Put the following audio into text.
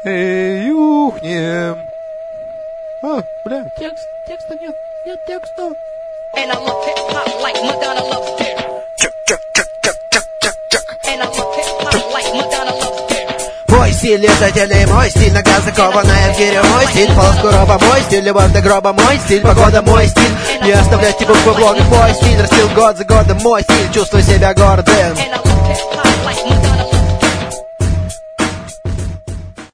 Эй, ухнем. А, бля, текста нет. Нет текста. And I love hip hop like Madonna loves dick. And I love hip hop like Madonna loves dick. Мой стиль летателей, мой стиль нога закованная в гире, мой стиль полоску роба, мой стиль любовь до гроба, мой стиль погода, мой стиль не оставлять типа в блогах, мой стиль растил год за годом, мой стиль чувствую себя гордым. And I love hip hop like Madonna